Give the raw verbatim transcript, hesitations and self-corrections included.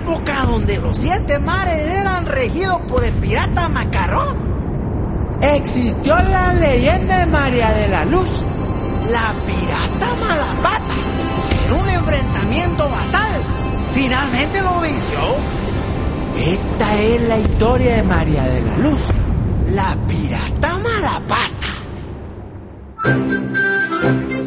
época donde los siete mares eran regidos por el pirata Macarrón, existió la leyenda de María de la Luz, la pirata Malapata, que en un enfrentamiento fatal finalmente lo venció. Esta es la historia de María de la Luz, la pirata Malapata.